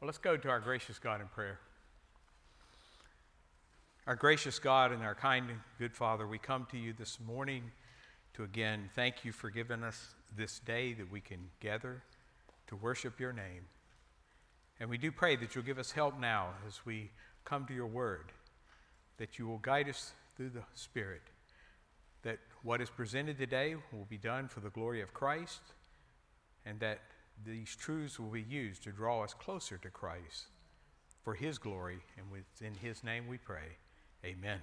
Well, let's go to our gracious God in prayer. Our gracious God and our kind and good Father, we come to you this morning to again thank you for giving us this day that we can gather to worship your name. And we do pray that you'll give us help now as we come to your word, that you will guide us through the Spirit, that what is presented today will be done for the glory of Christ, and that these truths will be used to draw us closer to Christ for his glory, and in his name we pray. Amen.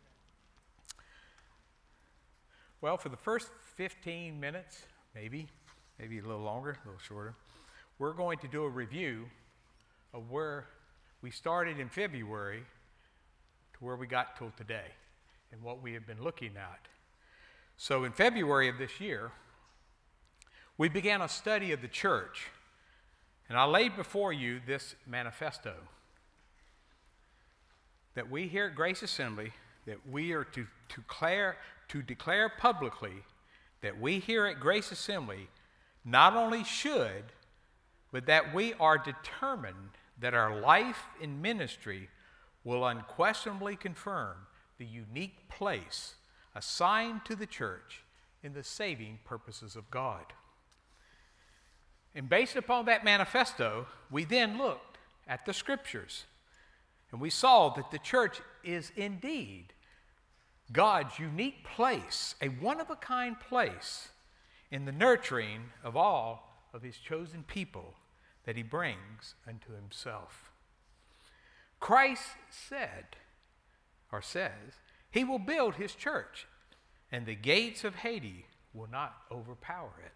Well, for the first 15 minutes, maybe a little longer, a little shorter, we're going to do a review of where we started in February to where we got till today and what we have been looking at. So in February of this year, we began a study of the church, and I laid before you this manifesto that we here at Grace Assembly, that we are to declare publicly that we here at Grace Assembly not only should, but that we are determined that our life in ministry will unquestionably confirm the unique place assigned to the church in the saving purposes of God. And based upon that manifesto, we then looked at the scriptures, and we saw that the church is indeed God's unique place, a one-of-a-kind place in the nurturing of all of his chosen people that he brings unto himself. Christ says, he will build his church, and the gates of Hades will not overpower it.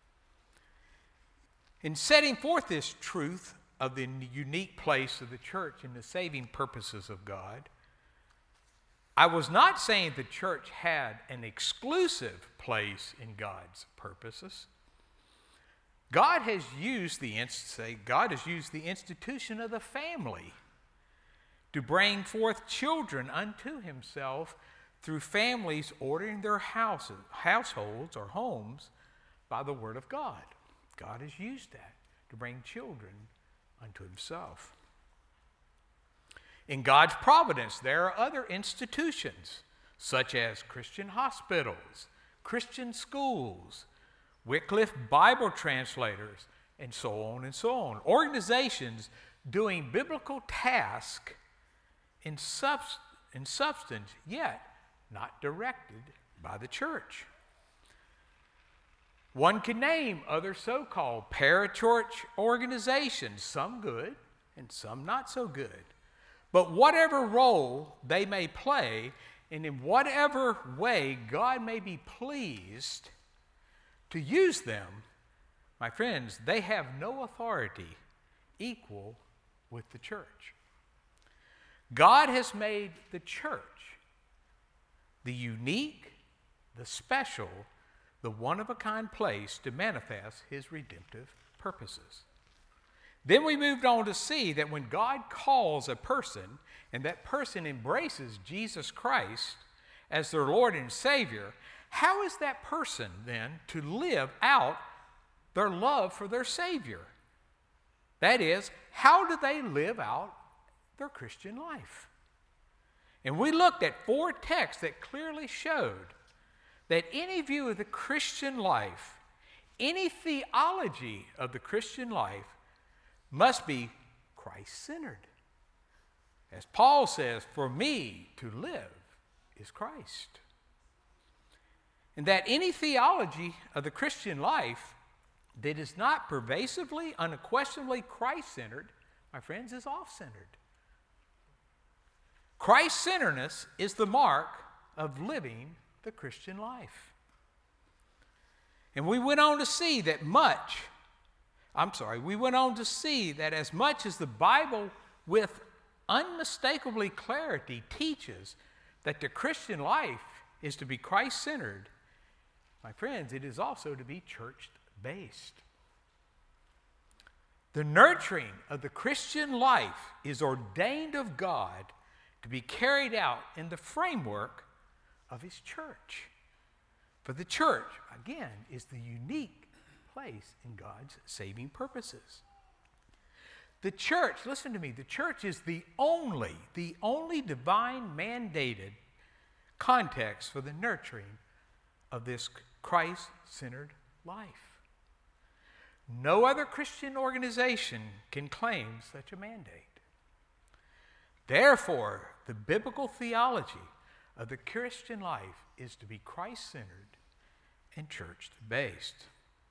In setting forth this truth of the unique place of the church in the saving purposes of God, I was not saying the church had an exclusive place in God's purposes. God has used the institution of the family to bring forth children unto himself through families ordering their households or homes by the word of God. God has used that to bring children unto himself. In God's providence, there are other institutions, such as Christian hospitals, Christian schools, Wycliffe Bible translators, and so on and so on. Organizations doing biblical tasks in substance, yet not directed by the church. One can name other so-called parachurch organizations, some good and some not so good. But whatever role they may play, and in whatever way God may be pleased to use them, my friends, they have no authority equal with the church. God has made the church the unique, the special, the one-of-a-kind place to manifest his redemptive purposes. Then we moved on to see that when God calls a person, and that person embraces Jesus Christ as their Lord and Savior, how is that person then to live out their love for their Savior? That is, how do they live out their Christian life? And we looked at 4 texts that clearly showed that any view of the Christian life, any theology of the Christian life, must be Christ-centered. As Paul says, for me to live is Christ. And that any theology of the Christian life that is not pervasively, unquestionably Christ-centered, my friends, is off-centered. Christ-centeredness is the mark of living the Christian life. And we went on to see that as much as the Bible with unmistakably clarity teaches that the Christian life is to be Christ-centered, my friends, it is also to be church-based. The nurturing of the Christian life is ordained of God to be carried out in the framework of his church. For the church, again, is the unique place in God's saving purposes. The church, listen to me, the church is the only divine mandated context for the nurturing of this Christ-centered life. No other Christian organization can claim such a mandate. Therefore, the biblical theology of the Christian life is to be Christ-centered and church-based.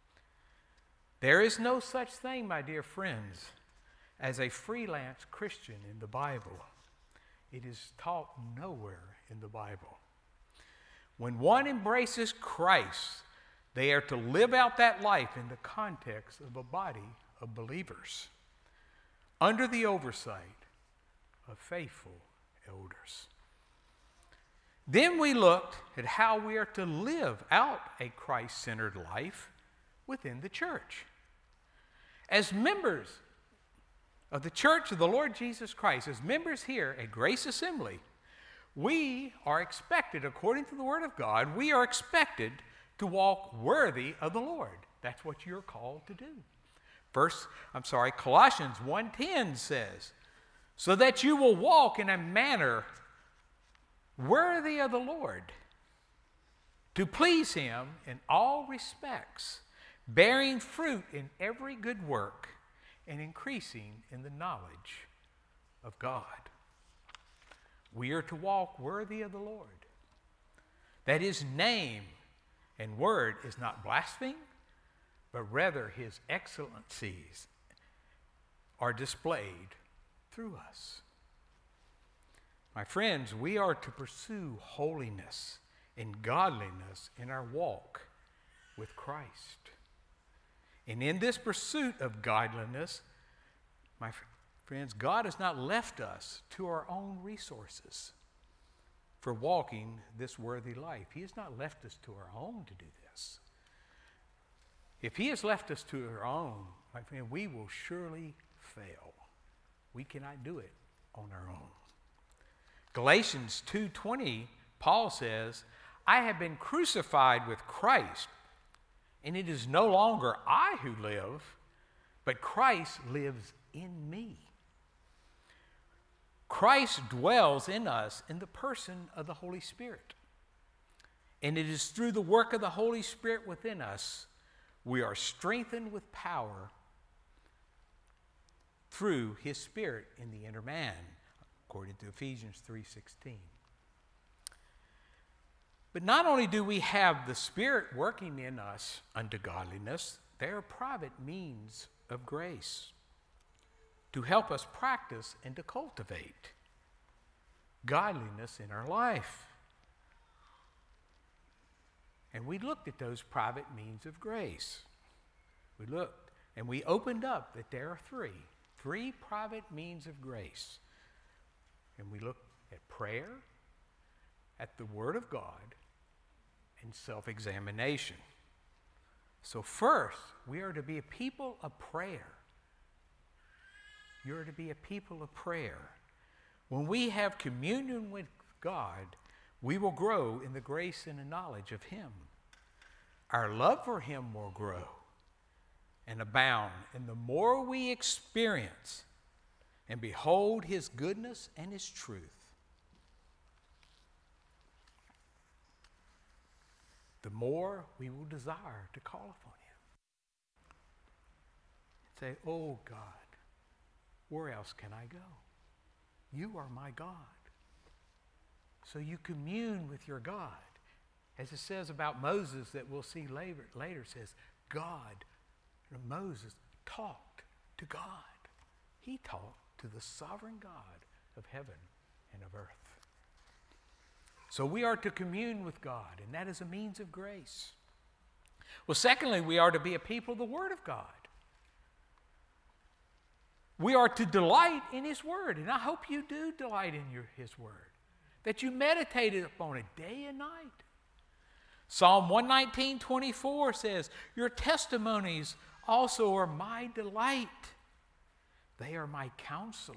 There is no such thing, my dear friends, as a freelance Christian in the Bible. It is taught nowhere in the Bible. When one embraces Christ, they are to live out that life in the context of a body of believers, under the oversight of faithful elders. Then we looked at how we are to live out a Christ-centered life within the church. As members of the Church of the Lord Jesus Christ, as members here at Grace Assembly, we are expected, according to the Word of God, we are expected to walk worthy of the Lord. That's what you're called to do. Colossians 1:10 says, so that you will walk in a manner worthy of the Lord, to please Him in all respects, bearing fruit in every good work, and increasing in the knowledge of God. We are to walk worthy of the Lord. That His name and word is not blasphemed, but rather His excellencies are displayed through us. My friends, we are to pursue holiness and godliness in our walk with Christ. And in this pursuit of godliness, my friends, God has not left us to our own resources for walking this worthy life. He has not left us to our own to do this. If He has left us to our own, my friend, we will surely fail. We cannot do it on our own. Galatians 2:20, Paul says, I have been crucified with Christ, and it is no longer I who live, but Christ lives in me. Christ dwells in us in the person of the Holy Spirit. And it is through the work of the Holy Spirit within us we are strengthened with power through His Spirit in the inner man, according to Ephesians 3:16. But not only do we have the Spirit working in us unto godliness, there are private means of grace to help us practice and to cultivate godliness in our life. And we looked at those private means of grace. We looked and we opened up that there are three private means of grace. And we looked at prayer, at the Word of God, and self-examination. So first, we are to be a people of prayer. You're to be a people of prayer. When we have communion with God, we will grow in the grace and the knowledge of Him. Our love for Him will grow and abound. And the more we experience and behold His goodness and His truth, the more we will desire to call upon Him. Say, oh God, where else can I go? You are my God. So you commune with your God. As it says about Moses that we'll see later says, God, Moses talked to God. He talked to the sovereign God of heaven and of earth. So we are to commune with God, and that is a means of grace. Well, secondly, we are to be a people of the Word of God. We are to delight in His Word, and I hope you do delight in His Word, that you meditate upon it day and night. Psalm 119:24 says, your testimonies also are my delight. They are my counselor.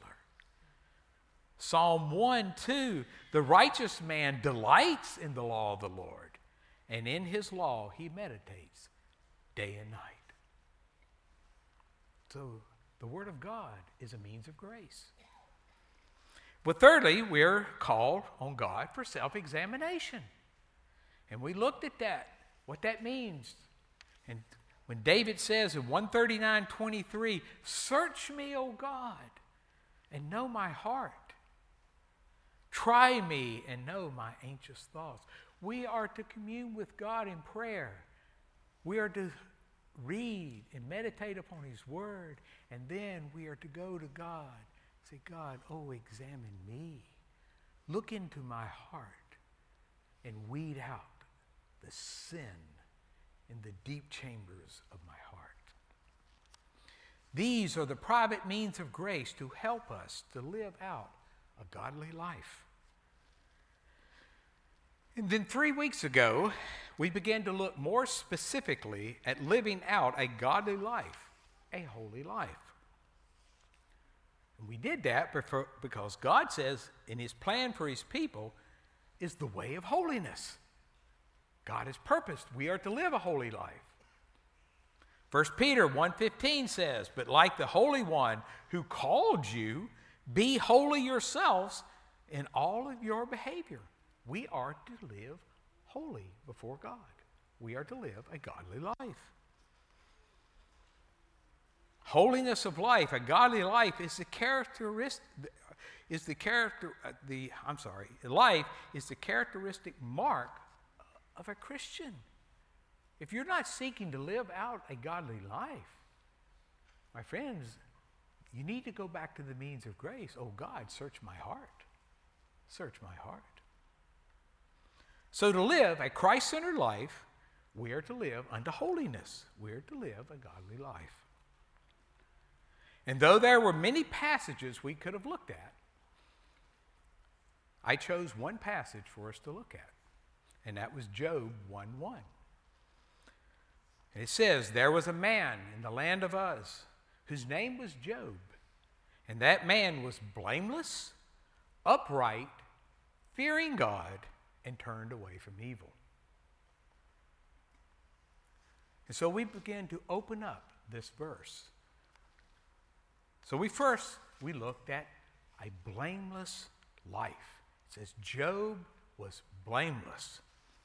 Psalm 1:2, the righteous man delights in the law of the Lord, and in His law he meditates day and night. So The Word of God is a means of grace. But thirdly, we're called on God for self-examination. And we looked at that, what that means. And when David says in 139:23, "Search me, O God, and know my heart. Try me and know my anxious thoughts." We are to commune with God in prayer. We are to read and meditate upon His Word, and then we are to go to God and say, "God, examine me. Look into my heart and weed out the sin in the deep chambers of my heart." These are the private means of grace to help us to live out a godly life. And then 3 weeks ago, we began to look more specifically at living out a godly life, a holy life. And we did that because God says in His plan for His people is the way of holiness. God has purposed we are to live a holy life. 1 Peter 1:15 says, "But like the Holy One who called you, be holy yourselves in all of your behavior." We are to live holy before God. We are to live a godly life. Holiness of life, a godly life, is the characteristic. Life is the characteristic mark of a Christian. If you're not seeking to live out a godly life, my friends, you need to go back to the means of grace. "Oh God, search my heart. Search my heart." So to live a Christ-centered life, we are to live unto holiness. We are to live a godly life. And though there were many passages we could have looked at, I chose one passage for us to look at, and that was Job 1:1. And it says, "There was a man in the land of Uz, whose name was Job, and that man was blameless, upright, fearing God, and turned away from evil." And so we began to open up this verse. So we looked at a blameless life. It says Job was blameless.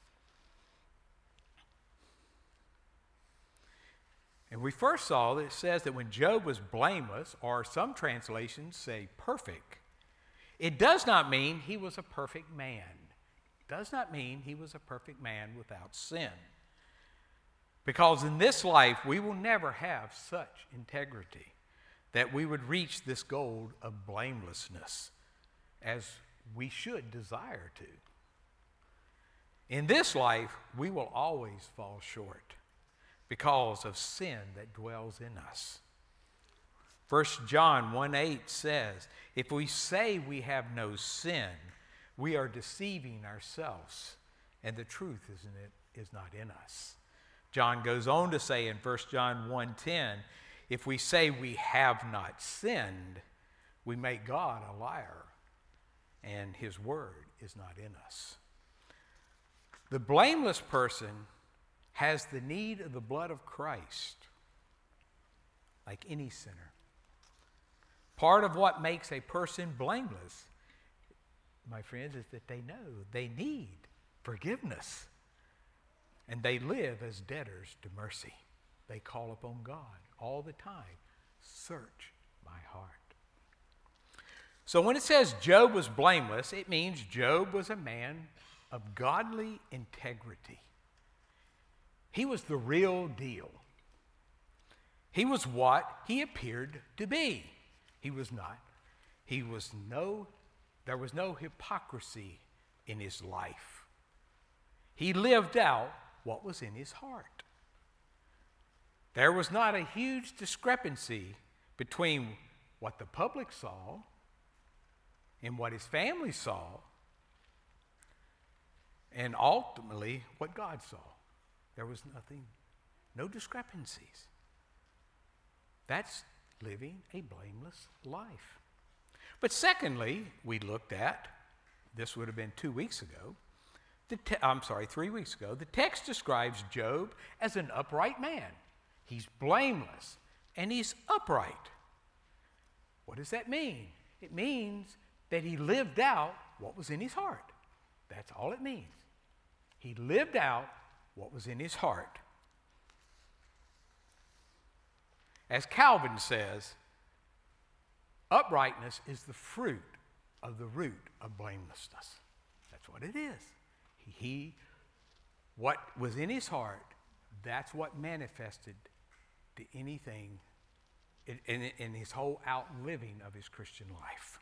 And we first saw that it says that when Job was blameless, or some translations say perfect, it does not mean he was a perfect man. It does not mean he was a perfect man without sin. Because in this life, we will never have such integrity that we would reach this goal of blamelessness as we should desire to. In this life, we will always fall short because of sin that dwells in us. 1 John 1:8 says, "If we say we have no sin, we are deceiving ourselves, and the truth is not in us." John goes on to say in 1 John 1:10, "If we say we have not sinned, we make God a liar, and His word is not in us." The blameless person has the need of the blood of Christ, like any sinner. Part of what makes a person blameless, my friends, is that they know they need forgiveness. And they live as debtors to mercy. They call upon God all the time. "Search my heart." So when it says Job was blameless, it means Job was a man of godly integrity. He was the real deal. He was what he appeared to be. He was not. There was no hypocrisy in his life. He lived out what was in his heart. There was not a huge discrepancy between what the public saw and what his family saw, and ultimately what God saw. There was no discrepancies. That's living a blameless life. But secondly, we looked at, this would have been 3 weeks ago, the text describes Job as an upright man. He's blameless and he's upright. What does that mean? It means that he lived out what was in his heart. That's all it means. He lived out what was in his heart. As Calvin says, uprightness is the fruit of the root of blamelessness. That's what it is. What was in his heart, that's what manifested to anything in his whole outliving of his Christian life.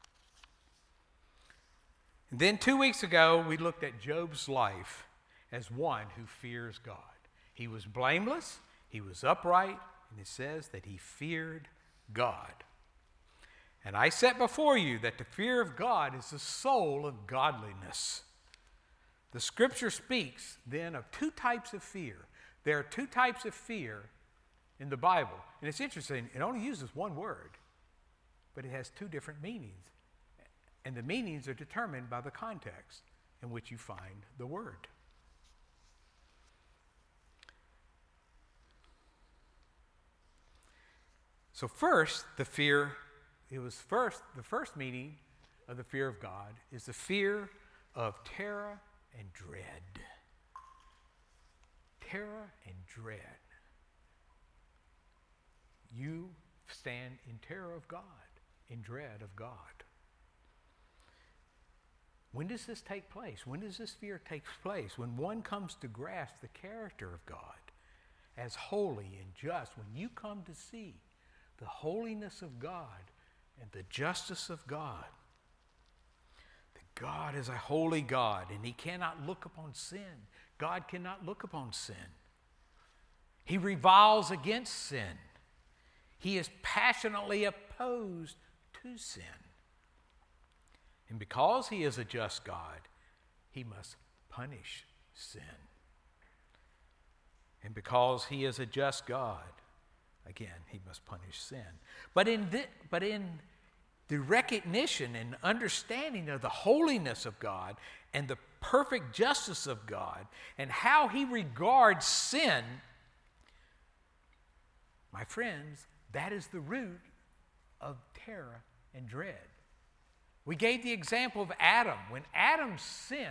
And then 2 weeks ago, we looked at Job's life as one who fears God. He was blameless, he was upright, and it says that he feared God. And I set before you that the fear of God is the soul of godliness. The scripture speaks then of two types of fear. There are two types of fear in the Bible. And it's interesting, it only uses one word, but it has two different meanings. And the meanings are determined by the context in which you find the word. So first, the first meaning of the fear of God is the fear of terror and dread. Terror and dread. You stand in terror of God, in dread of God. When does this take place? When does this fear take place? When one comes to grasp the character of God as holy and just, when you come to see the holiness of God and the justice of God. That God is a holy God and he cannot look upon sin. God cannot look upon sin. He reviles against sin. He is passionately opposed to sin. And because he is a just God, he must punish sin. And because he is a just God, again, he must punish sin. But in the recognition and understanding of the holiness of God and the perfect justice of God and how he regards sin, my friends, that is the root of terror and dread. We gave the example of Adam. When Adam sinned,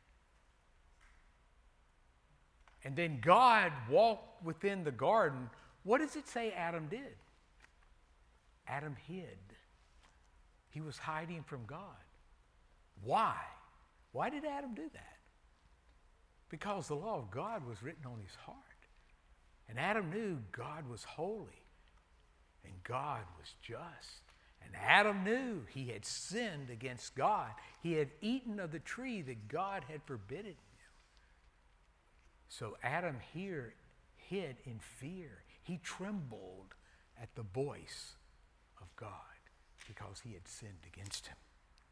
and then God walked within the garden, what does it say Adam did? Adam hid. He was hiding from God. Why? Why did Adam do that? Because the law of God was written on his heart. And Adam knew God was holy and God was just. And Adam knew he had sinned against God. He had eaten of the tree that God had forbidden him. So Adam here hid in fear. He trembled at the voice of God because he had sinned against him.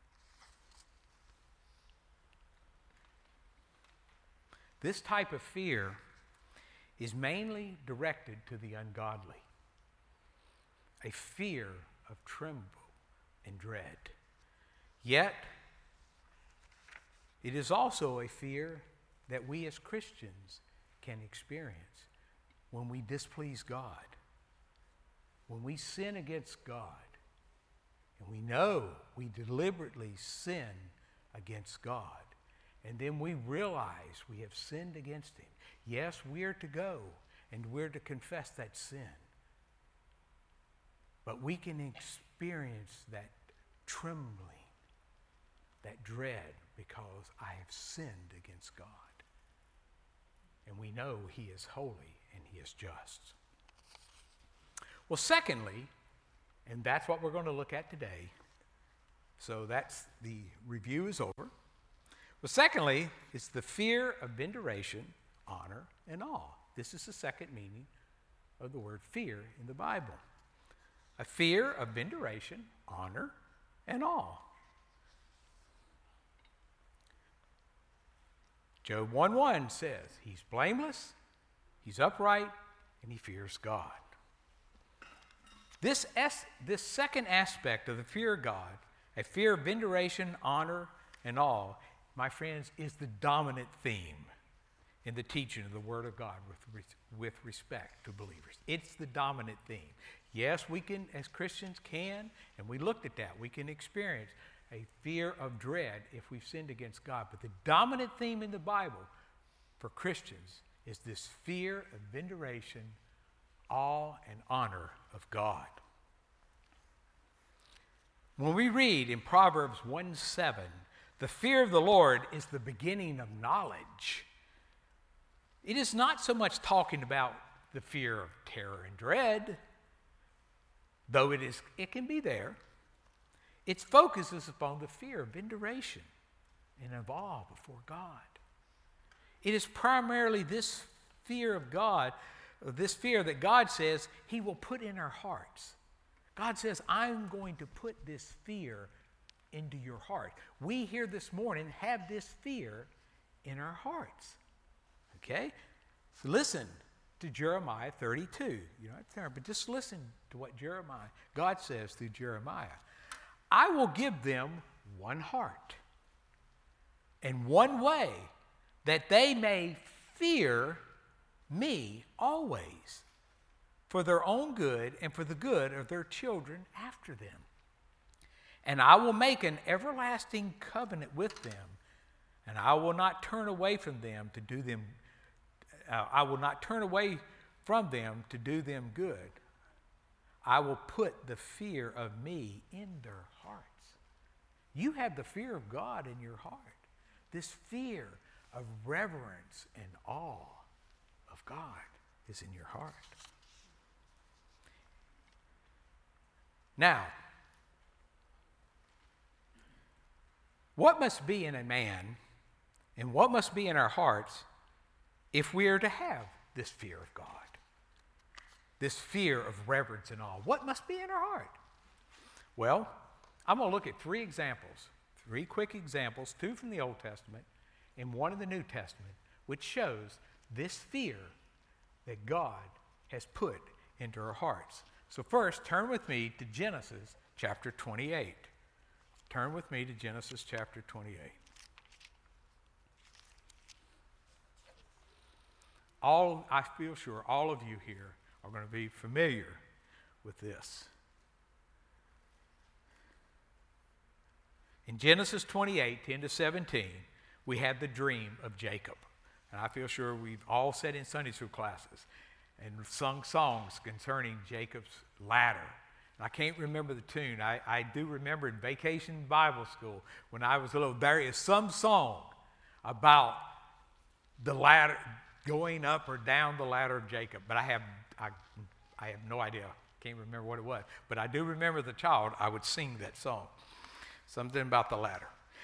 This type of fear is mainly directed to the ungodly. A fear of tremble and dread. Yet, it is also a fear that we as Christians can experience when we displease God. When we sin against God, and we know we deliberately sin against God, and then we realize we have sinned against him. Yes, we are to go and we're to confess that sin. But we can experience that trembling, that dread, because I have sinned against God. And we know he is holy and he is just. Well, secondly, and that's what we're going to look at today. So that's the review is over. Well, secondly, it's the fear of veneration, honor, and awe. This is the second meaning of the word fear in the Bible. A fear of veneration, honor, and awe. Job 1:1 says he's blameless, he's upright, and he fears God. This second aspect of the fear of God, a fear of veneration, honor, and awe, my friends, is the dominant theme in the teaching of the Word of God with respect to believers. It's the dominant theme. Yes, we can, as Christians can, and we looked at that, we can experience a fear of dread if we've sinned against God. But the dominant theme in the Bible for Christians is this fear of veneration, awe, and honor of God. When we read in Proverbs 1:7, the fear of the Lord is the beginning of knowledge. It is not so much talking about the fear of terror and dread, though it can be there. Its focus is upon the fear of veneration and of awe before God. It is primarily this fear of God, this fear that God says He will put in our hearts. God says, I'm going to put this fear into your heart. We here this morning have this fear in our hearts. Okay? So listen to Jeremiah 32. You don't have to turn, but just listen to what God says through Jeremiah. I will give them one heart and one way, that they may fear me always, for their own good and for the good of their children after them. And I will make an everlasting covenant with them, and I will not turn away from them to do them. I will not turn away from them to do them good. I will put the fear of me in their hearts. You have the fear of God in your heart. This fear of reverence and awe of God is in your heart. Now, what must be in a man and what must be in our hearts if we are to have this fear of God? This fear of reverence and awe. What must be in our heart? Well, I'm going to look at three quick examples, 2 from the Old Testament and 1 in the New Testament, which shows this fear that God has put into our hearts. So first, turn with me to Genesis chapter 28. Turn with me to Genesis chapter 28. I feel sure all of you here are going to be familiar with this. In Genesis 28, 10-17, we have the dream of Jacob. And I feel sure we've all sat in Sunday school classes and sung songs concerning Jacob's ladder. And I can't remember the tune. I do remember in Vacation Bible School when I was little, there is some song about the ladder, going up or down the ladder of Jacob. But I have no idea. Can't remember what it was. But I do remember the child, I would sing that song. Something about the ladder.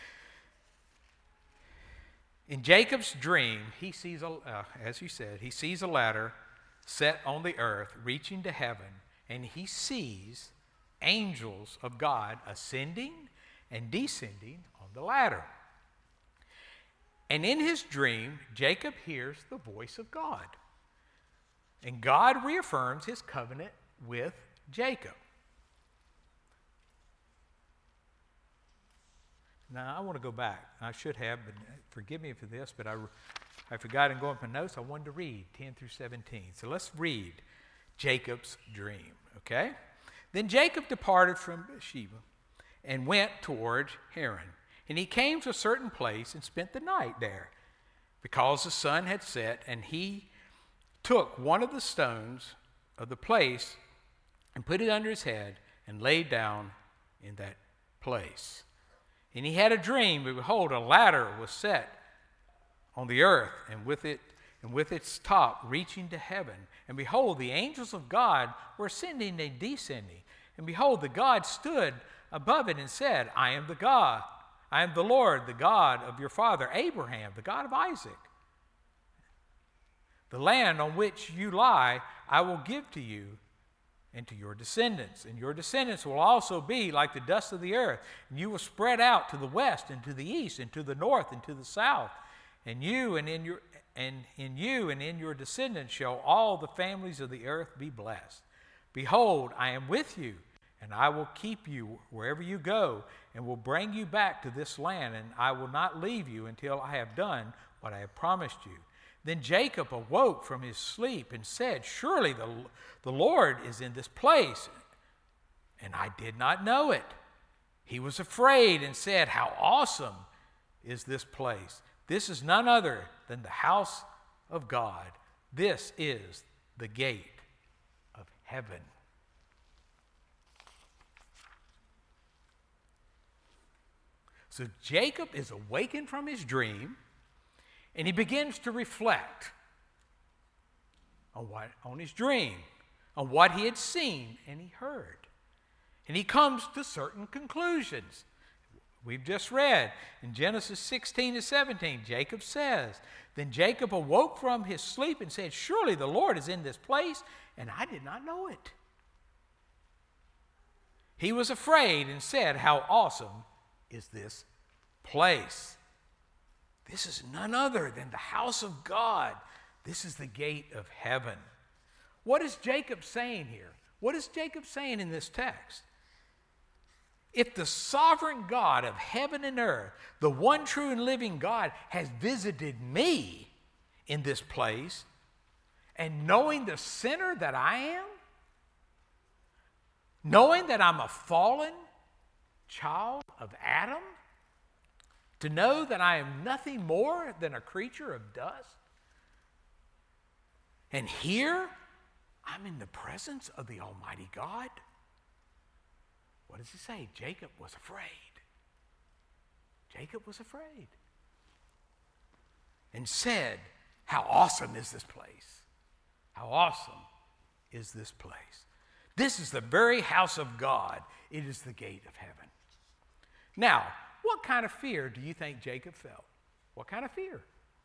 In Jacob's dream, he sees, as you said, he sees a ladder set on the earth, reaching to heaven, and he sees angels of God ascending and descending on the ladder. And in his dream, Jacob hears the voice of God. And God reaffirms his covenant with Jacob. Now, I want to go back. I should have, but forgive me for this, but I forgot in going up my notes, I wanted to read 10-17. So let's read Jacob's dream, okay? Then Jacob departed from Beersheba and went toward Haran. And he came to a certain place and spent the night there, because the sun had set, and he took one of the stones of the place and put it under his head and laid down in that place. And he had a dream, and behold, a ladder was set on the earth, and with its top reaching to heaven. And behold, the angels of God were ascending and descending. And behold, the God stood above it and said, I am the God. I am the Lord, the God of your father Abraham, the God of Isaac. The land on which you lie, I will give to you and to your descendants. And your descendants will also be like the dust of the earth. And you will spread out to the west and to the east and to the north and to the south. And in you and in your descendants shall all the families of the earth be blessed. Behold, I am with you, and I will keep you wherever you go, and will bring you back to this land, and I will not leave you until I have done what I have promised you. Then Jacob awoke from his sleep and said, "Surely the Lord is in this place, and I did not know it." He was afraid and said, "How awesome is this place! This is none other than the house of God. This is the gate of heaven." So Jacob is awakened from his dream, and he begins to reflect on his dream, on what he had seen and he heard. And he comes to certain conclusions. We've just read in Genesis 16-17, Jacob says, "Then Jacob awoke from his sleep and said, 'Surely the Lord is in this place, and I did not know it.' He was afraid and said, 'How awesome is this place! This is none other than the house of God. This is the gate of heaven.'" What is Jacob saying here? What is Jacob saying in this text? If the sovereign God of heaven and earth, the one true and living God, has visited me in this place, and knowing the sinner that I am, knowing that I'm a fallen child of Adam, to know that I am nothing more than a creature of dust, and here I'm in the presence of the Almighty God. What does he say? Jacob was afraid. Jacob was afraid and said, "How awesome is this place! How awesome is this place! This is the very house of God. It is the gate of heaven." Now, what kind of fear do you think Jacob felt? What kind of fear?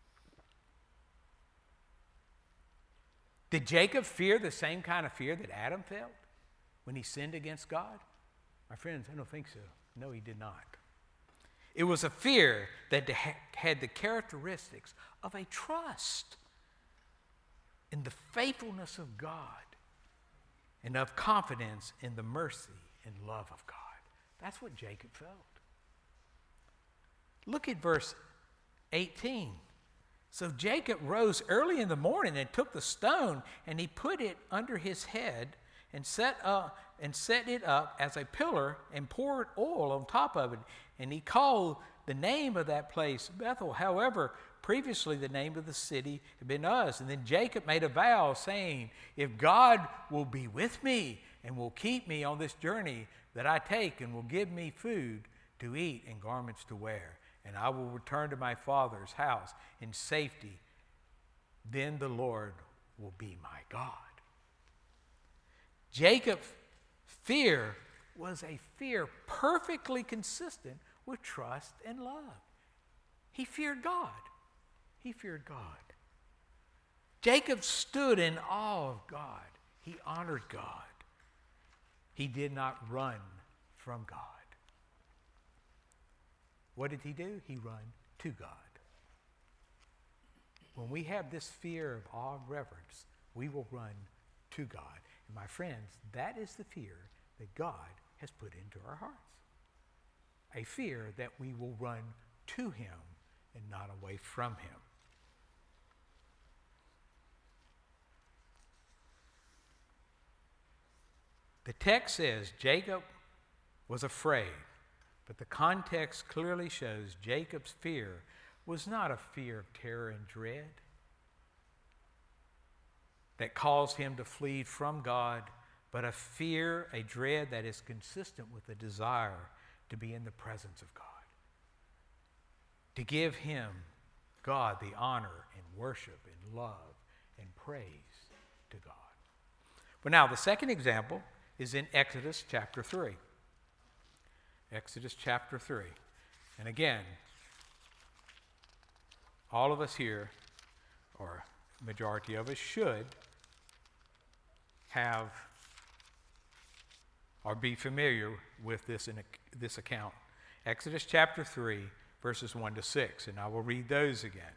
Did Jacob fear the same kind of fear that Adam felt when he sinned against God? My friends, I don't think so. No, he did not. It was a fear that had the characteristics of a trust in the faithfulness of God and of confidence in the mercy and love of God. That's what Jacob felt. Look at verse 18. "So Jacob rose early in the morning and took the stone, and he put it under his head and set it up as a pillar and poured oil on top of it. And he called the name of that place Bethel. However, previously the name of the city had been Uz. And then Jacob made a vow, saying, 'If God will be with me and will keep me on this journey that I take, and will give me food to eat and garments to wear, and I will return to my father's house in safety, then the Lord will be my God.'" Jacob's fear was a fear perfectly consistent with trust and love. He feared God. He feared God. Jacob stood in awe of God. He honored God. He did not run from God. What did he do? He ran to God. When we have this fear of awe and reverence, we will run to God. And my friends, that is the fear that God has put into our hearts. A fear that we will run to him and not away from him. The text says Jacob was afraid, but the context clearly shows Jacob's fear was not a fear of terror and dread that caused him to flee from God, but a fear, a dread that is consistent with the desire to be in the presence of God, to give him, God, the honor and worship and love and praise to God. But now the second example is in Exodus chapter 3. Exodus chapter 3. And again, all of us here, or majority of us, should have or be familiar with this account. Exodus chapter 3, verses 1-6, and I will read those again.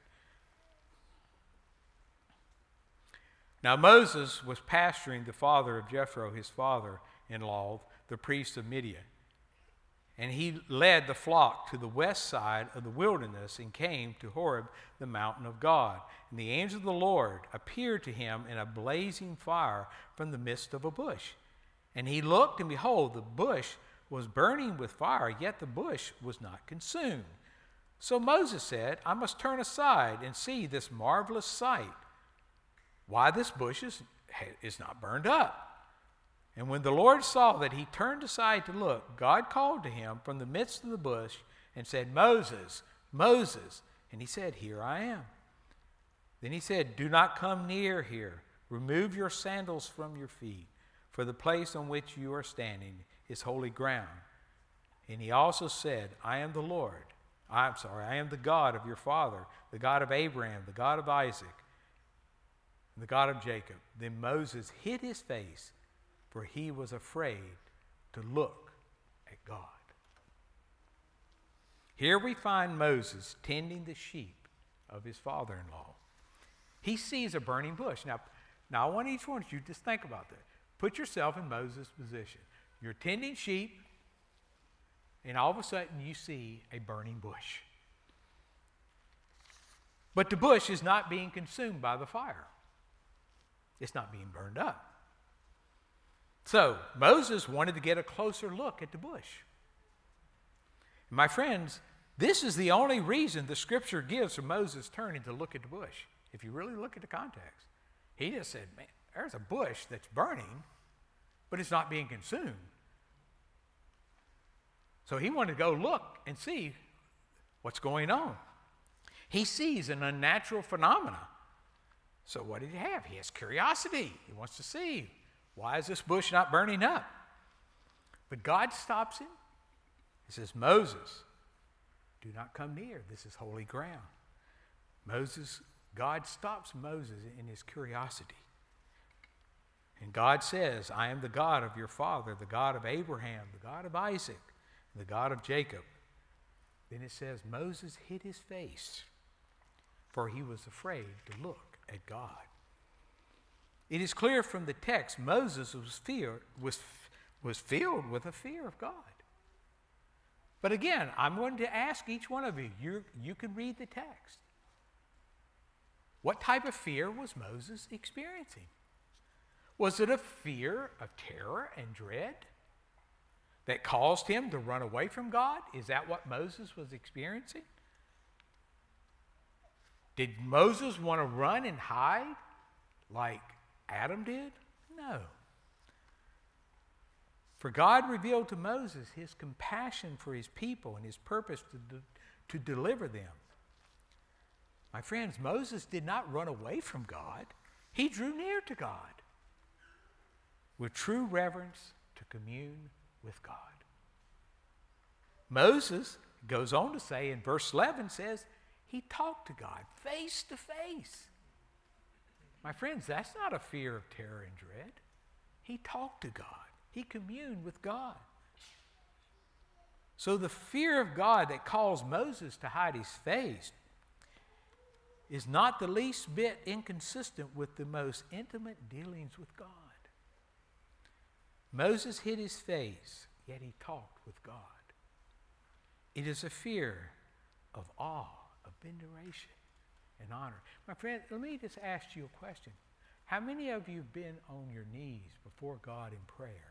Now Moses was pasturing the father of Jethro, his father-in-law, the priest of Midian. And he led the flock to the west side of the wilderness and came to Horeb, the mountain of God. And the angel of the Lord appeared to him in a blazing fire from the midst of a bush. And he looked, and behold, the bush was burning with fire, yet the bush was not consumed. So Moses said, I must turn aside and see this marvelous sight, why this bush is not burned up. And when the Lord saw that he turned aside to look, God called to him from the midst of the bush and said, Moses, Moses. And he said, Here I am. Then he said, Do not come near here. Remove your sandals from your feet, for the place on which you are standing is holy ground. And he also said, I am the God of your father, the God of Abraham, the God of Isaac, and the God of Jacob. Then Moses hid his face, for he was afraid to look at God. Here we find Moses tending the sheep of his father-in-law. He sees a burning bush. Now I want each one of you to just think about that. Put yourself in Moses' position. You're tending sheep, and all of a sudden you see a burning bush. But the bush is not being consumed by the fire. It's not being burned up. So Moses wanted to get a closer look at the bush. My friends, this is the only reason the scripture gives for Moses turning to look at the bush. If you really look at the context, he just said, man, there's a bush that's burning, but it's not being consumed. So he wanted to go look and see what's going on. He sees an unnatural phenomena. So what did he have? He has curiosity. He wants to see, why is this bush not burning up? But God stops him. He says, Moses, do not come near. This is holy ground. God stops Moses in his curiosity. And God says, I am the God of your father, the God of Abraham, the God of Isaac, the God of Jacob. Then it says, Moses hid his face, for he was afraid to look at God. It is clear from the text, Moses was filled with a fear of God. But again, I'm going to ask each one of you, you can read the text. What type of fear was Moses experiencing? Was it a fear of terror and dread that caused him to run away from God? Is that what Moses was experiencing? Did Moses want to run and hide like Adam did? No. For God revealed to Moses his compassion for his people and his purpose to deliver them. My friends, Moses did not run away from God. He drew near to God with true reverence to commune with God. Moses goes on to say in verse 11 says, he talked to God face to face. My friends, that's not a fear of terror and dread. He talked to God. He communed with God. So the fear of God that caused Moses to hide his face is not the least bit inconsistent with the most intimate dealings with God. Moses hid his face, yet he talked with God. It is a fear of awe, of veneration, and honor. My friend, let me just ask you a question. How many of you have been on your knees before God in prayer?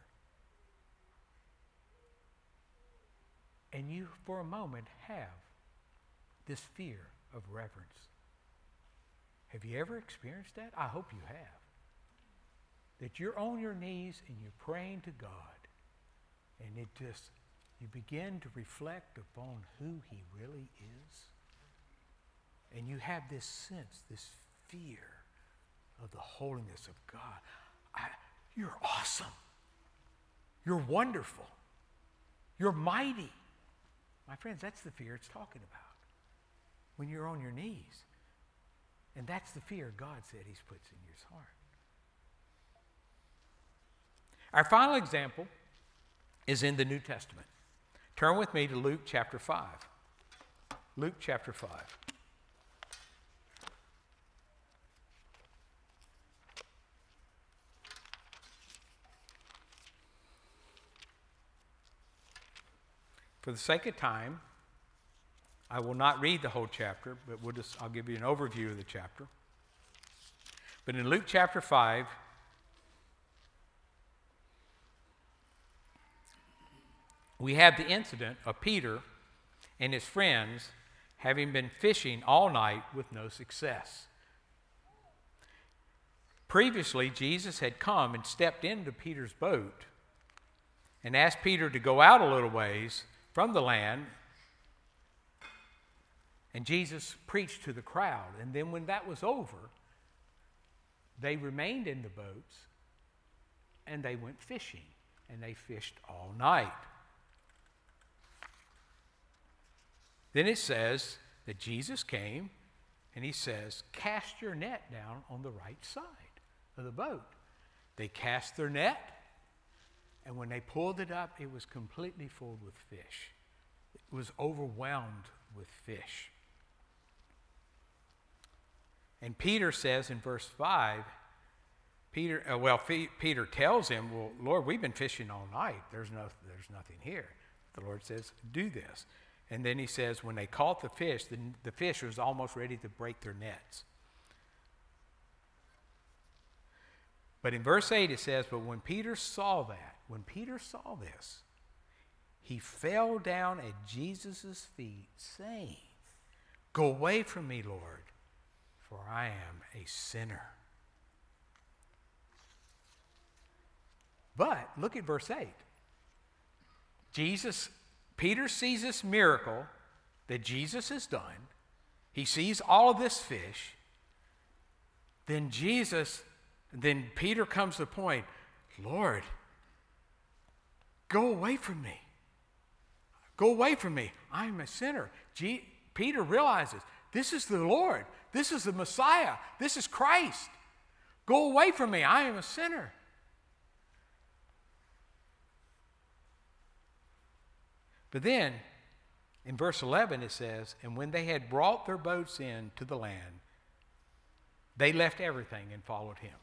And you, for a moment, have this fear of reverence. Have you ever experienced that? I hope you have. That you're on your knees and you're praying to God, and you begin to reflect upon who he really is. And you have this sense, this fear of the holiness of God. You're awesome. You're wonderful. You're mighty. My friends, that's the fear it's talking about when you're on your knees. And that's the fear God said he's puts in your heart. Our final example is in the New Testament. Turn with me to Luke chapter 5. Luke chapter 5. For the sake of time, I will not read the whole chapter, but I'll give you an overview of the chapter. But in Luke chapter 5, we have the incident of Peter and his friends having been fishing all night with no success. Previously, Jesus had come and stepped into Peter's boat and asked Peter to go out a little ways from the land, and Jesus preached to the crowd. And then when that was over, they remained in the boats and they went fishing, and they fished all night. Then it says that Jesus came and he says, cast your net down on the right side of the boat. They cast their net, and when they pulled it up, it was completely filled with fish. It was overwhelmed with fish. And Peter says in verse 5, Peter tells him, well, Lord, we've been fishing all night. There's nothing here. The Lord says, do this. And then he says, when they caught the fish, the fish was almost ready to break their nets. But in verse 8 it says, but when Peter saw this, he fell down at Jesus' feet, saying, go away from me, Lord, for I am a sinner. But look at verse 8. Peter sees this miracle that Jesus has done. He sees all of this fish. Then Peter comes to the point, Lord, go away from me. Go away from me. I am a sinner. Peter realizes, this is the Lord. This is the Messiah. This is Christ. Go away from me. I am a sinner. But then, in verse 11 it says, and when they had brought their boats in to the land, they left everything and followed him.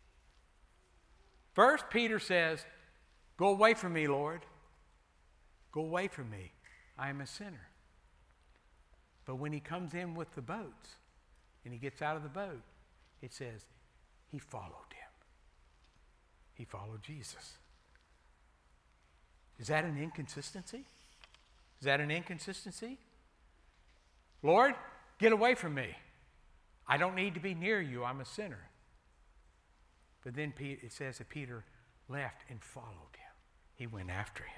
First, Peter says, go away from me, Lord. Go away from me. I am a sinner. But when he comes in with the boats and he gets out of the boat, it says he followed him. He followed Jesus. Is that an inconsistency? Is that an inconsistency? Lord, get away from me. I don't need to be near you. I'm a sinner. But then it says that Peter left and followed him. He went after him.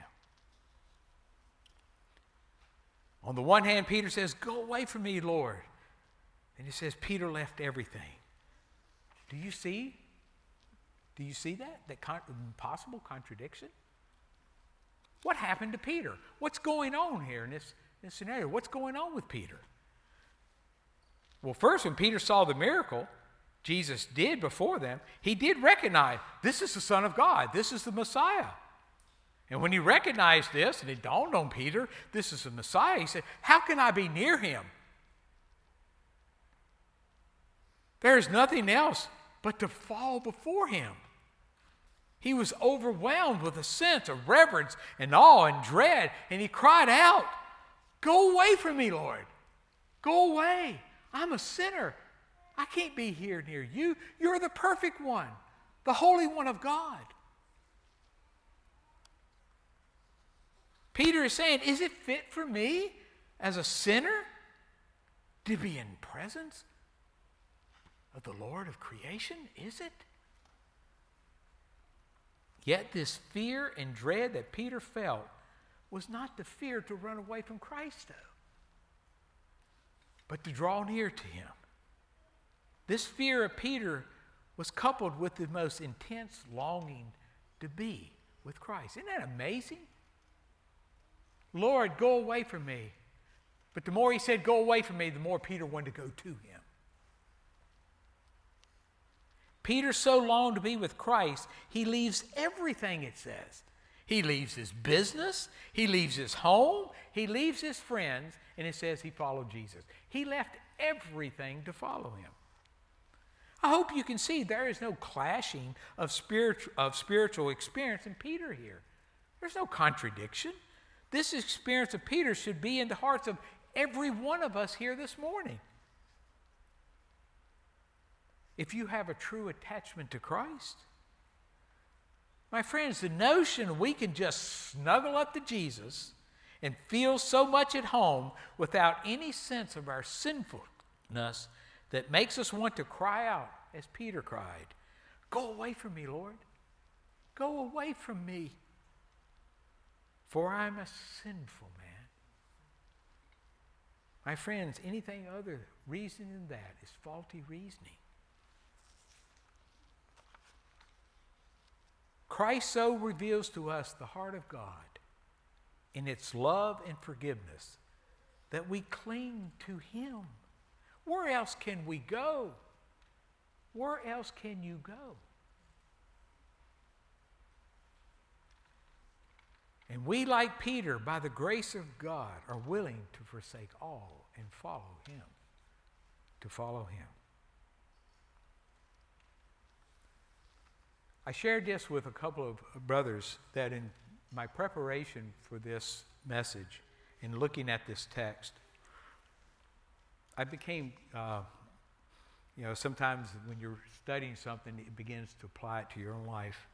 On the one hand, Peter says, go away from me, Lord. And it says Peter left everything. Do you see that possible contradiction? What happened to Peter? What's going on here in this scenario? What's going on with Peter? Well, first, when Peter saw the miracle Jesus did before them, he did recognize this is the Son of God. This is the Messiah. And when he recognized this, and it dawned on Peter, this is the Messiah, he said, how can I be near him? There is nothing else but to fall before him. He was overwhelmed with a sense of reverence and awe and dread, and he cried out, go away from me, Lord. Go away. I'm a sinner. I can't be here near you. You're the perfect one, the Holy One of God. Peter is saying, is it fit for me as a sinner to be in presence of the Lord of creation? Is it? Yet this fear and dread that Peter felt was not the fear to run away from Christ, though, but to draw near to him. This fear of Peter was coupled with the most intense longing to be with Christ. Isn't that amazing? Lord, go away from me. But the more he said, go away from me, the more Peter wanted to go to him. Peter so longed to be with Christ, he leaves everything, it says. He leaves his business, he leaves his home, he leaves his friends, and it says he followed Jesus. He left everything to follow him. I hope you can see there is no clashing of spiritual experience in Peter here. There's no contradiction. This experience of Peter should be in the hearts of every one of us here this morning. If you have a true attachment to Christ. My friends, the notion we can just snuggle up to Jesus and feel so much at home without any sense of our sinfulness that makes us want to cry out as Peter cried, "Go away from me, Lord. Go away from me, for I'm a sinful man." My friends, anything other reason than that is faulty reasoning. Christ so reveals to us the heart of God in its love and forgiveness that we cling to Him. Where else can we go? Where else can you go? And we, like Peter, by the grace of God, are willing to forsake all and follow Him, to follow Him. I shared this with a couple of brothers that in my preparation for this message and looking at this text, I became, sometimes when you're studying something, it begins to apply it to your own life.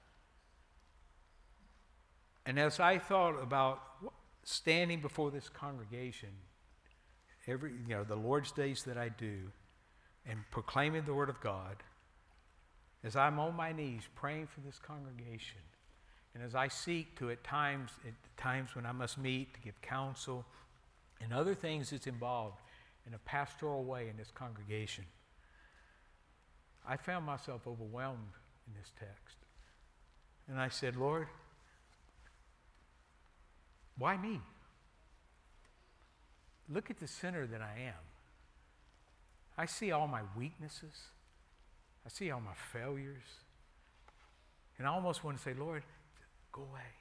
And as I thought about standing before this congregation, the Lord's days that I do, and proclaiming the Word of God, as I'm on my knees praying for this congregation, and as I seek to at times when I must meet to give counsel and other things that's involved in a pastoral way in this congregation, I found myself overwhelmed in this text. And I said, "Lord, why me? Look at the sinner that I am. I see all my weaknesses. I see all my failures. And I almost want to say, Lord, go away.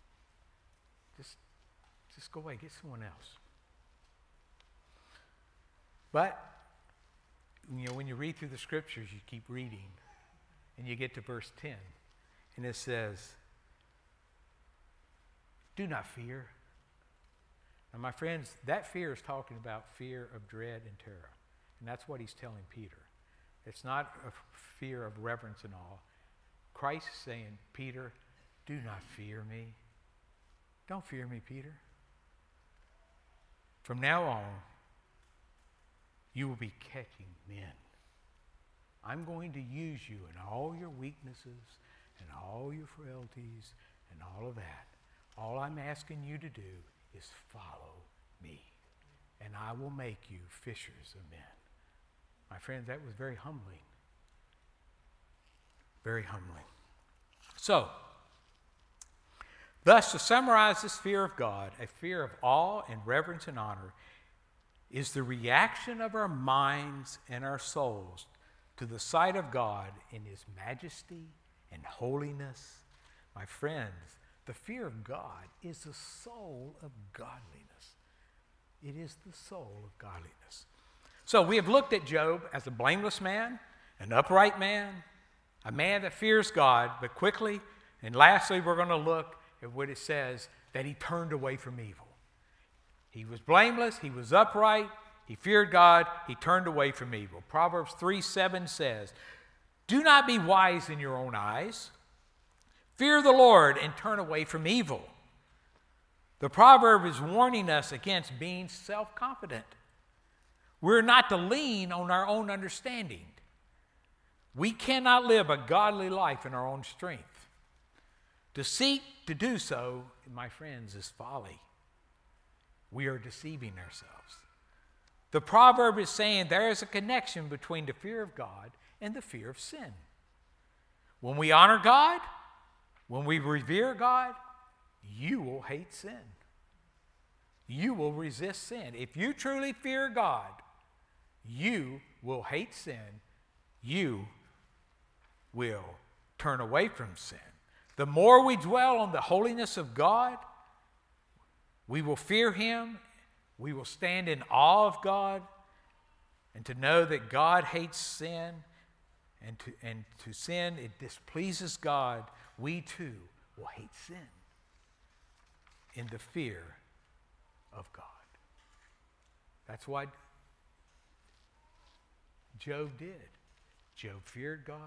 Just go away. Get someone else." But, when you read through the scriptures, you keep reading. And you get to verse 10. And it says, "Do not fear." Now, my friends, that fear is talking about fear of dread and terror. And that's what he's telling Peter. It's not a fear of reverence and awe. Christ is saying, "Peter, do not fear me. Don't fear me, Peter. From now on, you will be catching men. I'm going to use you in all your weaknesses and all your frailties and all of that. All I'm asking you to do is follow me, and I will make you fishers of men." My friends, that was very humbling. Very humbling. So, thus, to summarize this fear of God, a fear of awe and reverence and honor, is the reaction of our minds and our souls to the sight of God in His majesty and holiness. My friends, the fear of God is the soul of godliness. It is the soul of godliness. So we have looked at Job as a blameless man, an upright man, a man that fears God, but quickly, and lastly, we're going to look at what it says, that he turned away from evil. He was blameless, he was upright, he feared God, he turned away from evil. Proverbs 3:7 says, "Do not be wise in your own eyes. Fear the Lord and turn away from evil." The proverb is warning us against being self-confident. We're not to lean on our own understanding. We cannot live a godly life in our own strength. To seek to do so, my friends, is folly. We are deceiving ourselves. The proverb is saying there is a connection between the fear of God and the fear of sin. When we honor God, when we revere God, you will hate sin. You will resist sin. If you truly fear God, you will hate sin. You will turn away from sin. The more we dwell on the holiness of God, we will fear Him. We will stand in awe of God, and to know that God hates sin, and to sin, it displeases God. We too will hate sin. in the fear of God. That's what Job did. Job feared God.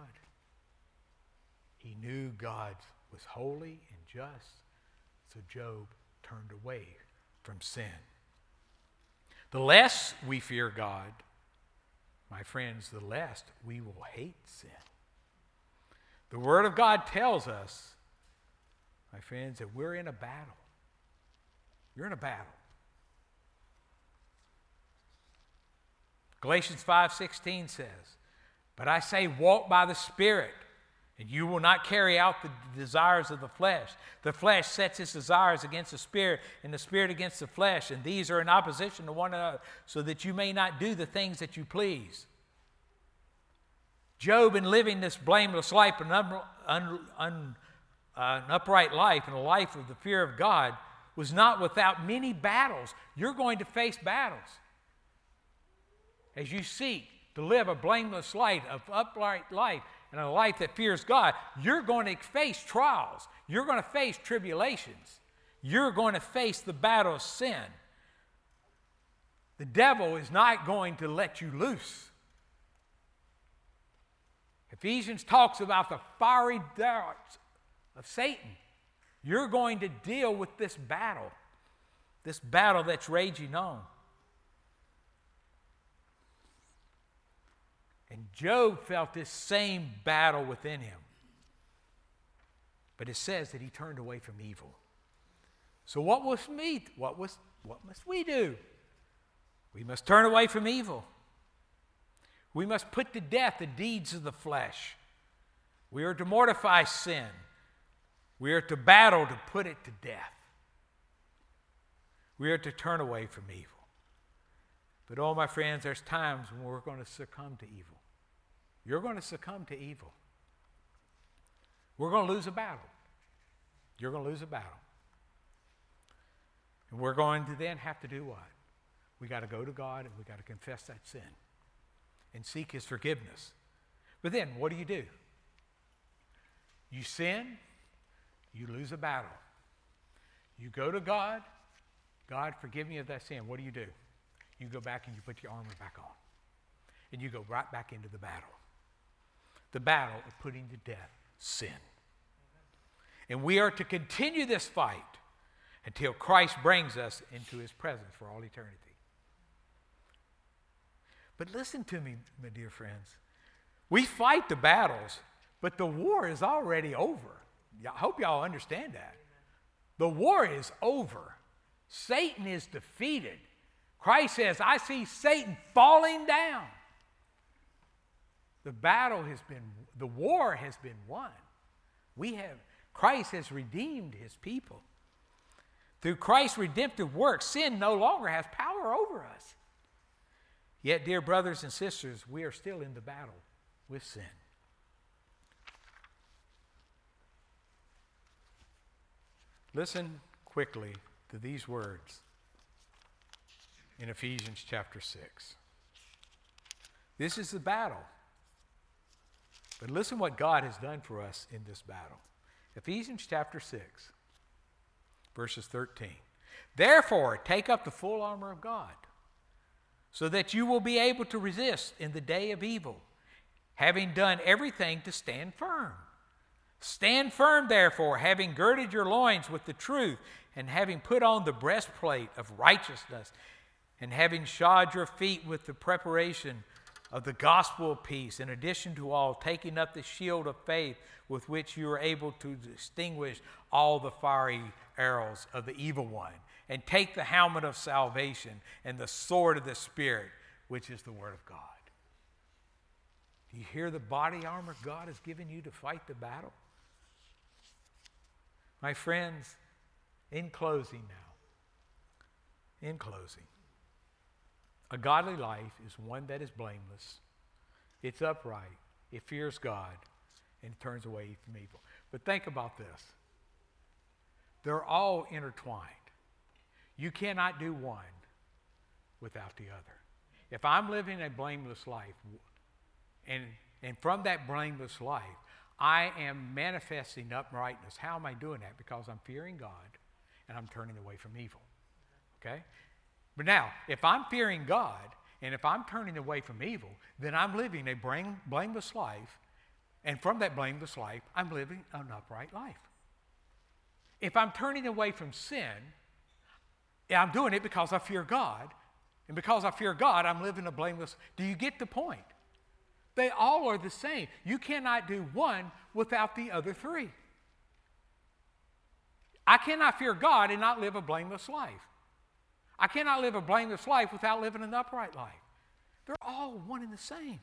He knew God was holy and just, so Job turned away from sin. The less we fear God, my friends, the less we will hate sin. The Word of God tells us, my friends, that we're in a battle. You're in a battle. Galatians 5:16 says, "But I say, walk by the Spirit, and you will not carry out the desires of the flesh. The flesh sets its desires against the Spirit, and the Spirit against the flesh, and these are in opposition to one another, so that you may not do the things that you please." Job, in living this blameless life, an upright life, and a life of the fear of God, was not without many battles. You're going to face battles. As you seek to live a blameless life, of upright life, and a life that fears God, you're going to face trials. You're going to face tribulations. You're going to face the battle of sin. The devil is not going to let you loose. Ephesians talks about the fiery darts of Satan. You're going to deal with this battle that's raging on. And Job felt this same battle within him. But it says that he turned away from evil. So what must we do? We must turn away from evil. We must put to death the deeds of the flesh. We are to mortify sin. We are to battle to put it to death. We are to turn away from evil. But oh, my friends, there's times when we're going to succumb to evil. You're going to succumb to evil. We're going to lose a battle. You're going to lose a battle. And we're going to then have to do what? We got to go to God and we got to confess that sin and seek His forgiveness. But then, what do? You sin, you lose a battle. You go to God, God, forgive me of that sin. What do? You go back and you put your armor back on. And you go right back into the battle. The battle of putting to death sin. And we are to continue this fight until Christ brings us into His presence for all eternity. But listen to me, my dear friends. We fight the battles, but the war is already over. I hope y'all understand that. The war is over. Satan is defeated. Christ says, I see Satan falling down. The war has been won. Christ has redeemed His people. Through Christ's redemptive work, sin no longer has power over us. Yet, dear brothers and sisters, we are still in the battle with sin. Listen quickly to these words in Ephesians chapter 6. This is the battle. But listen what God has done for us in this battle. Ephesians chapter 6, verses 13. Therefore, take up the full armor of God, so that you will be able to resist in the day of evil, having done everything to stand firm. Stand firm, therefore, having girded your loins with the truth, and having put on the breastplate of righteousness, and having shod your feet with the preparation of the gospel of peace, in addition to all, taking up the shield of faith with which you are able to distinguish all the fiery arrows of the evil one, and take the helmet of salvation and the sword of the Spirit, which is the Word of God. Do you hear the body armor God has given you to fight the battle? My friends, in closing, a godly life is one that is blameless, it's upright, it fears God, and it turns away from evil. But think about this. They're all intertwined. You cannot do one without the other. If I'm living a blameless life, and from that blameless life, I am manifesting uprightness. How am I doing that? Because I'm fearing God and I'm turning away from evil. Okay? But now, if I'm fearing God, and if I'm turning away from evil, then I'm living a blameless life, and from that blameless life, I'm living an upright life. If I'm turning away from sin, I'm doing it because I fear God, and because I fear God, I'm living a blameless. Do you get the point? They all are the same. You cannot do one without the other three. I cannot fear God and not live a blameless life. I cannot live a blameless life without living an upright life. They're all one and the same.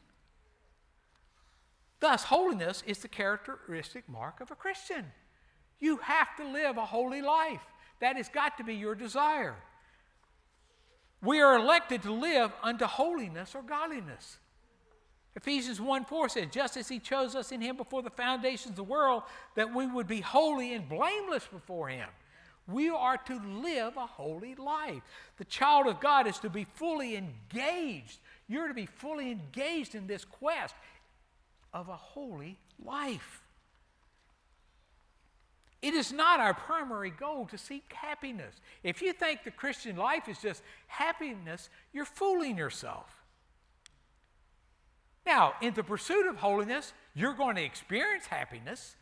Thus, holiness is the characteristic mark of a Christian. You have to live a holy life. That has got to be your desire. We are elected to live unto holiness or godliness. Ephesians 1:4 says, just as he chose us in him before the foundations of the world, that we would be holy and blameless before him. We are to live a holy life. The child of God is to be fully engaged. You're to be fully engaged in this quest of a holy life. It is not our primary goal to seek happiness. If you think the Christian life is just happiness, you're fooling yourself. Now, in the pursuit of holiness, you're going to experience happiness.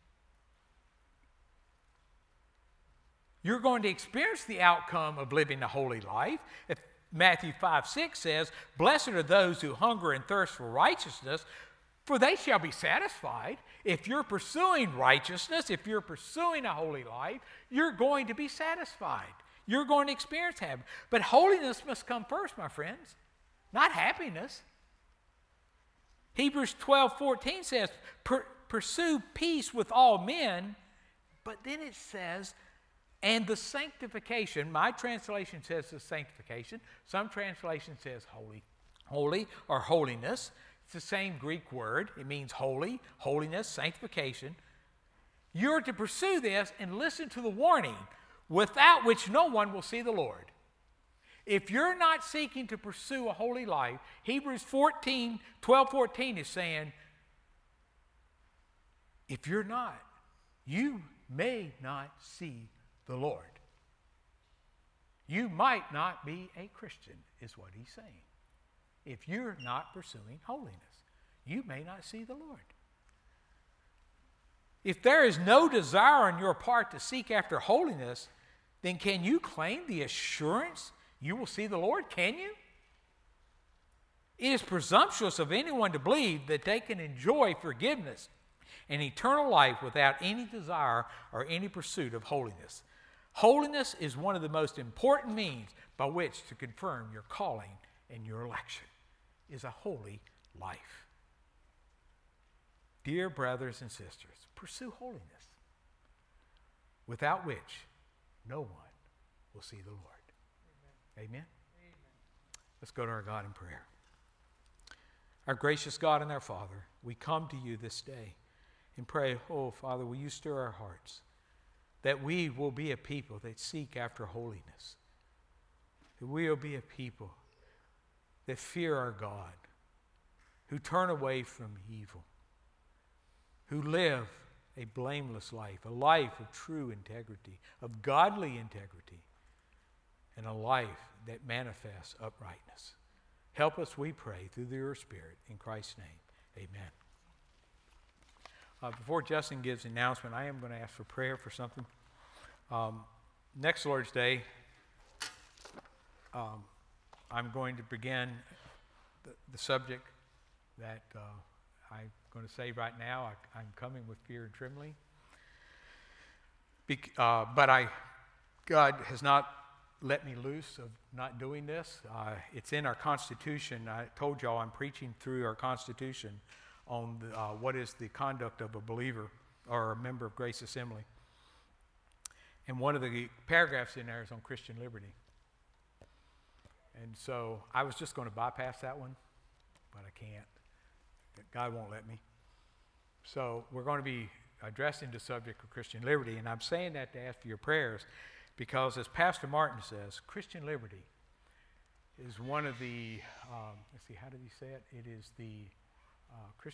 You're going to experience the outcome of living a holy life. If Matthew 5:6 says, blessed are those who hunger and thirst for righteousness, for they shall be satisfied. If you're pursuing righteousness, if you're pursuing a holy life, you're going to be satisfied. You're going to experience happiness. But holiness must come first, my friends, not happiness. Hebrews 12:14 says, pursue peace with all men, but then it says, and the sanctification. My translation says the sanctification. Some translation says holy or holiness. It's the same Greek word. It means holy, holiness, sanctification. You're to pursue this and listen to the warning, without which no one will see the Lord. If you're not seeking to pursue a holy life, Hebrews 12:14 is saying, if you're not, you may not see the Lord. You might not be a Christian, is what he's saying. If you're not pursuing holiness, you may not see the Lord. If there is no desire on your part to seek after holiness, then can you claim the assurance you will see the Lord? Can you? It is presumptuous of anyone to believe that they can enjoy forgiveness and eternal life without any desire or any pursuit of holiness. Holiness is one of the most important means by which to confirm your calling and your election, is a holy life. Dear brothers and sisters, pursue holiness, without which no one will see the Lord. Amen? Amen? Let's go to our God in prayer. Our gracious God and our Father, we come to you this day and pray, oh, Father, will you stir our hearts, that we will be a people that seek after holiness, that we will be a people that fear our God, who turn away from evil, who live a blameless life, a life of true integrity, of godly integrity, and a life that manifests uprightness. Help us, we pray, through your Spirit. In Christ's name, amen. Before Justin gives the announcement, I am going to ask for prayer for something. Next Lord's Day, I'm going to begin the subject that I'm going to say right now. I'm coming with fear and trembling. But God has not let me loose of not doing this. It's in our Constitution. I told y'all I'm preaching through our Constitution on what is the conduct of a believer or a member of Grace Assembly. And one of the paragraphs in there is on Christian liberty. And so I was just going to bypass that one, but I can't. God won't let me. So we're going to be addressing the subject of Christian liberty, and I'm saying that to ask for your prayers because, as Pastor Martin says, Christian liberty is one of the, let's see, how did he say it? It is the